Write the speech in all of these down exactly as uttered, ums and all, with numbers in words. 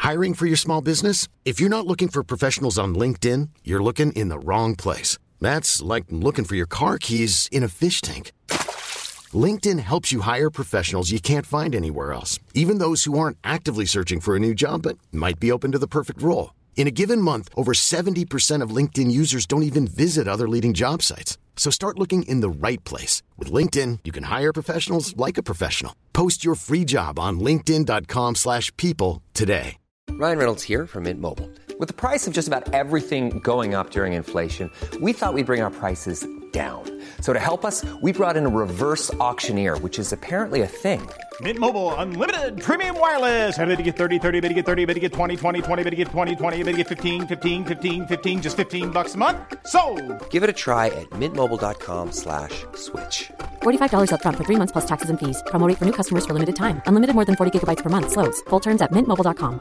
Hiring for your small business? If you're not looking for professionals on LinkedIn, you're looking in the wrong place. That's like looking for your car keys in a fish tank. LinkedIn helps you hire professionals you can't find anywhere else, even those who aren't actively searching for a new job but might be open to the perfect role. In a given month, over seventy percent of LinkedIn users don't even visit other leading job sites. So start looking in the right place. With LinkedIn, you can hire professionals like a professional. Post your free job on linkedin.com slash people today. Ryan Reynolds here from Mint Mobile. With the price of just about everything going up during inflation, we thought we'd bring our prices down. So to help us, we brought in a reverse auctioneer, which is apparently a thing. Mint Mobile Unlimited Premium Wireless. How to get thirty, thirty, how to get thirty, how to get twenty, twenty, twenty, how to get twenty, twenty, how to get fifteen, fifteen, fifteen, fifteen, just fifteen bucks a month? Sold! Give it a try at mintmobile.com slash switch. forty-five dollars up front for three months plus taxes and fees. Promo rate for new customers for limited time. Unlimited more than forty gigabytes per month. Slows full terms at mint mobile dot com.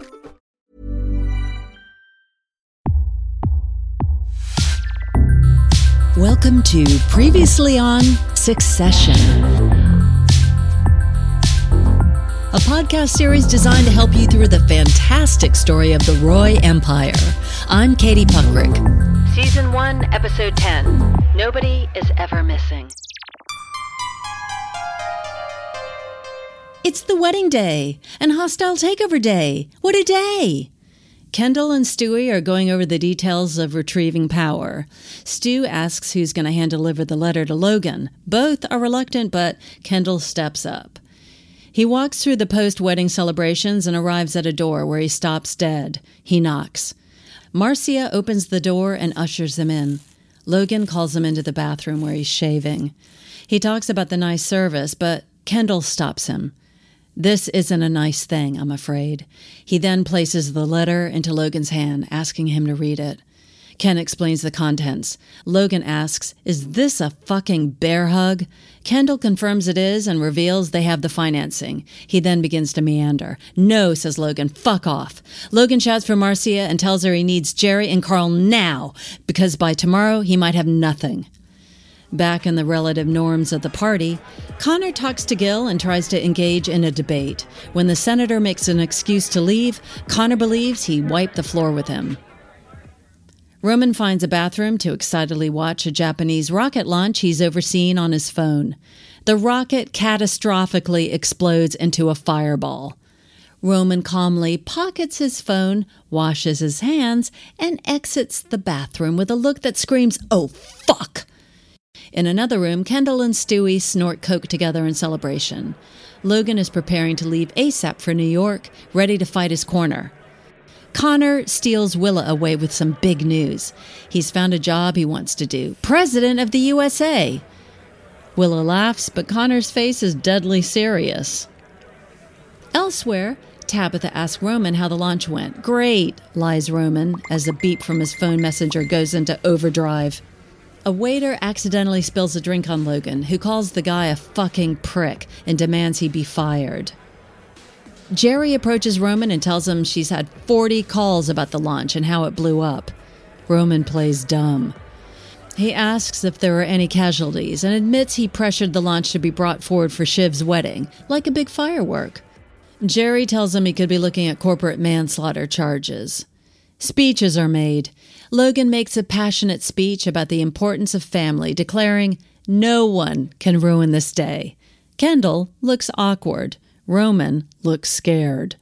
Welcome to Previously on Succession, a podcast series designed to help you through the fantastic story of the Roy Empire. I'm Katie Puckrick. Season one, Episode ten. Nobody is ever missing. It's the wedding day and hostile takeover day. What a day! Kendall and Stewie are going over the details of retrieving power. Stu asks who's going to hand-deliver the letter to Logan. Both are reluctant, but Kendall steps up. He walks through the post-wedding celebrations and arrives at a door where he stops dead. He knocks. Marcia opens the door and ushers him in. Logan calls him into the bathroom where he's shaving. He talks about the nice service, but Kendall stops him. This isn't a nice thing, I'm afraid. He then places the letter into Logan's hand, asking him to read it. Ken explains the contents. Logan asks, "Is this a fucking bear hug?" Kendall confirms it is and reveals they have the financing. He then begins to meander. "No," says Logan, "fuck off." Logan shouts for Marcia and tells her he needs Jerry and Carl now, because by tomorrow he might have nothing. Back in the relative norms of the party, Connor talks to Gil and tries to engage in a debate. When the senator makes an excuse to leave, Connor believes he wiped the floor with him. Roman finds a bathroom to excitedly watch a Japanese rocket launch he's overseeing on his phone. The rocket catastrophically explodes into a fireball. Roman calmly pockets his phone, washes his hands, and exits the bathroom with a look that screams, "Oh, fuck!" In another room, Kendall and Stewie snort coke together in celebration. Logan is preparing to leave ASAP for New York, ready to fight his corner. Connor steals Willa away with some big news. He's found a job he wants to do. President of the U S A! Willa laughs, but Connor's face is deadly serious. Elsewhere, Tabitha asks Roman how the launch went. "Great," lies Roman, as a beep from his phone messenger goes into overdrive. A waiter accidentally spills a drink on Logan, who calls the guy a fucking prick and demands he be fired. Jerry approaches Roman and tells him she's had forty calls about the launch and how it blew up. Roman plays dumb. He asks if there are any casualties and admits he pressured the launch to be brought forward for Shiv's wedding, like a big firework. Jerry tells him he could be looking at corporate manslaughter charges. Speeches are made. Logan makes a passionate speech about the importance of family, declaring, "No one can ruin this day." Kendall looks awkward. Roman looks scared.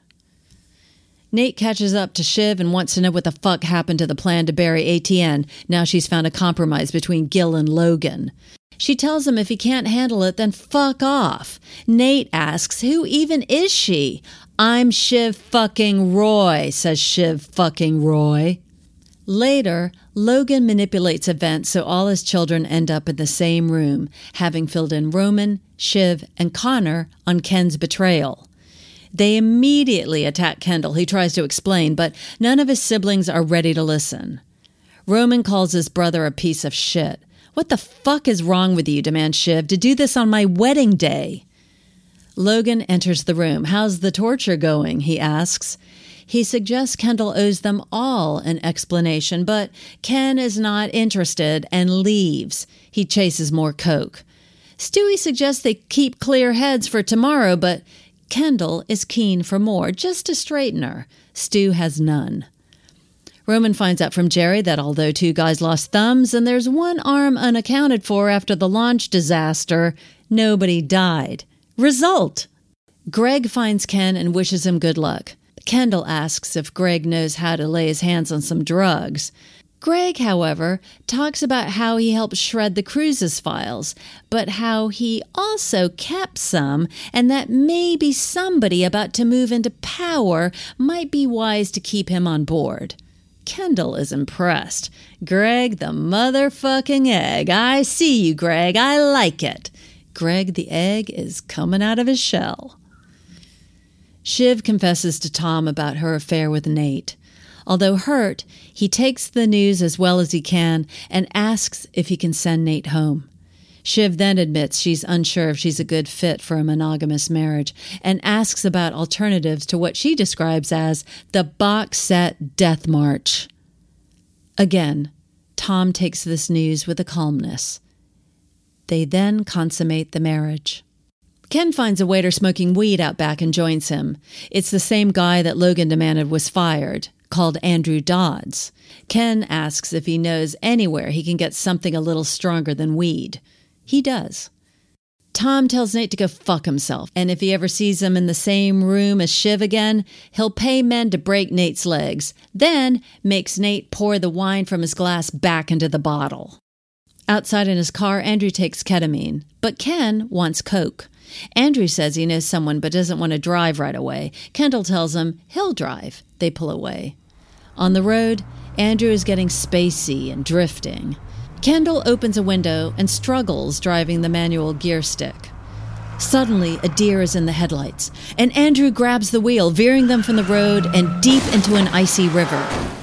Nate catches up to Shiv and wants to know what the fuck happened to the plan to bury A T N now she's found a compromise between Gil and Logan. She tells him if he can't handle it, then fuck off. Nate asks, who even is she? "I'm Shiv fucking Roy," says Shiv fucking Roy. Later, Logan manipulates events so all his children end up in the same room, having filled in Roman, Shiv, and Connor on Ken's betrayal. They immediately attack Kendall, who tries to explain, but none of his siblings are ready to listen. Roman calls his brother a piece of shit. "What the fuck is wrong with you," demands Shiv, "to do this on my wedding day?" Logan enters the room. "How's the torture going?" he asks. He suggests Kendall owes them all an explanation, but Ken is not interested and leaves. He chases more coke. Stewie suggests they keep clear heads for tomorrow, but Kendall is keen for more, just to straighten her. Stu has none. Roman finds out from Jerry that although two guys lost thumbs and there's one arm unaccounted for after the launch disaster, nobody died. Result: Greg finds Ken and wishes him good luck. Kendall asks if Greg knows how to lay his hands on some drugs. Greg, however, talks about how he helped shred the Cruises files, but how he also kept some, and that maybe somebody about to move into power might be wise to keep him on board. Kendall is impressed. Greg the motherfucking egg. I see you, Greg. I like it. Greg the egg is coming out of his shell. Shiv confesses to Tom about her affair with Nate. Although hurt, he takes the news as well as he can and asks if he can send Nate home. Shiv then admits she's unsure if she's a good fit for a monogamous marriage and asks about alternatives to what she describes as the box set death march. Again, Tom takes this news with a calmness. They then consummate the marriage. Ken finds a waiter smoking weed out back and joins him. It's the same guy that Logan demanded was fired, called Andrew Dodds. Ken asks if he knows anywhere he can get something a little stronger than weed. He does. Tom tells Nate to go fuck himself, and if he ever sees him in the same room as Shiv again, he'll pay men to break Nate's legs, then makes Nate pour the wine from his glass back into the bottle. Outside in his car, Andrew takes ketamine, but Ken wants coke. Andrew says he knows someone but doesn't want to drive right away. Kendall tells him he'll drive. They pull away. On the road, Andrew is getting spacey and drifting. Kendall opens a window and struggles driving the manual gear stick. Suddenly, a deer is in the headlights, and Andrew grabs the wheel, veering them from the road and deep into an icy river.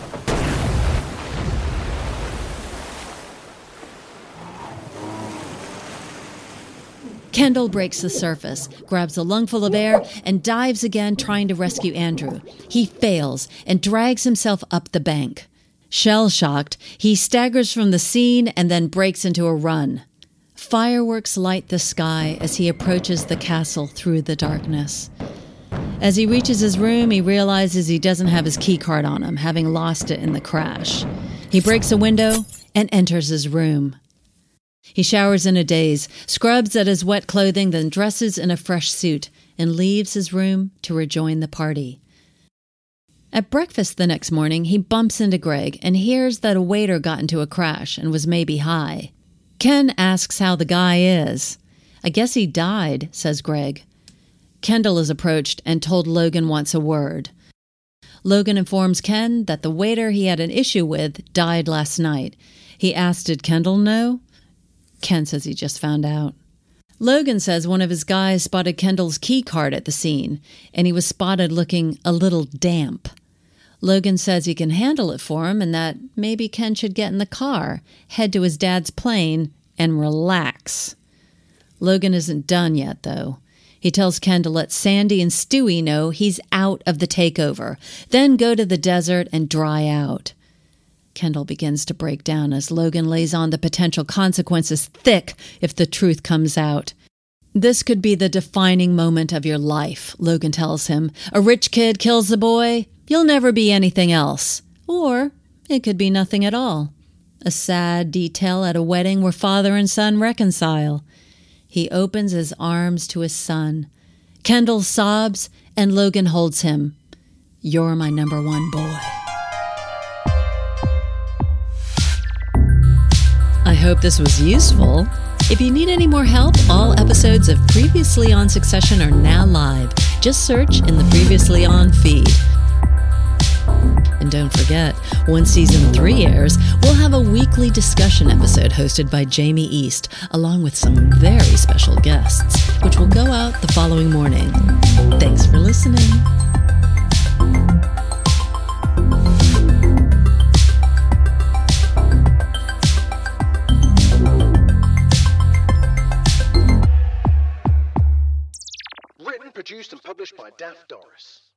Kendall breaks the surface, grabs a lungful of air, and dives again, trying to rescue Andrew. He fails and drags himself up the bank. Shell-shocked, he staggers from the scene and then breaks into a run. Fireworks light the sky as he approaches the castle through the darkness. As he reaches his room, he realizes he doesn't have his key card on him, having lost it in the crash. He breaks a window and enters his room. He showers in a daze, scrubs at his wet clothing, then dresses in a fresh suit and leaves his room to rejoin the party. At breakfast the next morning, he bumps into Greg and hears that a waiter got into a crash and was maybe high. Ken asks how the guy is. "I guess he died," says Greg. Kendall is approached and told Logan wants a word. Logan informs Ken that the waiter he had an issue with died last night. He asked, did Kendall know? Ken says he just found out. Logan says one of his guys spotted Kendall's key card at the scene, and he was spotted looking a little damp. Logan says he can handle it for him and that maybe Ken should get in the car, head to his dad's plane, and relax. Logan isn't done yet, though. He tells Ken to let Sandy and Stewie know he's out of the takeover, then go to the desert and dry out. Kendall begins to break down as Logan lays on the potential consequences thick if the truth comes out. This could be the defining moment of your life, Logan tells him. A rich kid kills the boy, you'll never be anything else. Or it could be nothing at all. A sad detail at a wedding where father and son reconcile. He opens his arms to his son. Kendall sobs and Logan holds him. You're my number one boy. I hope this was useful. If you need any more help, all episodes of Previously on Succession are now live. Just search in the Previously On feed. And don't forget, when season three airs, we'll have a weekly discussion episode hosted by Jamie East, along with some very special guests, which will go out the following morning. Thanks for listening. Written, produced, and published by Daft Doris.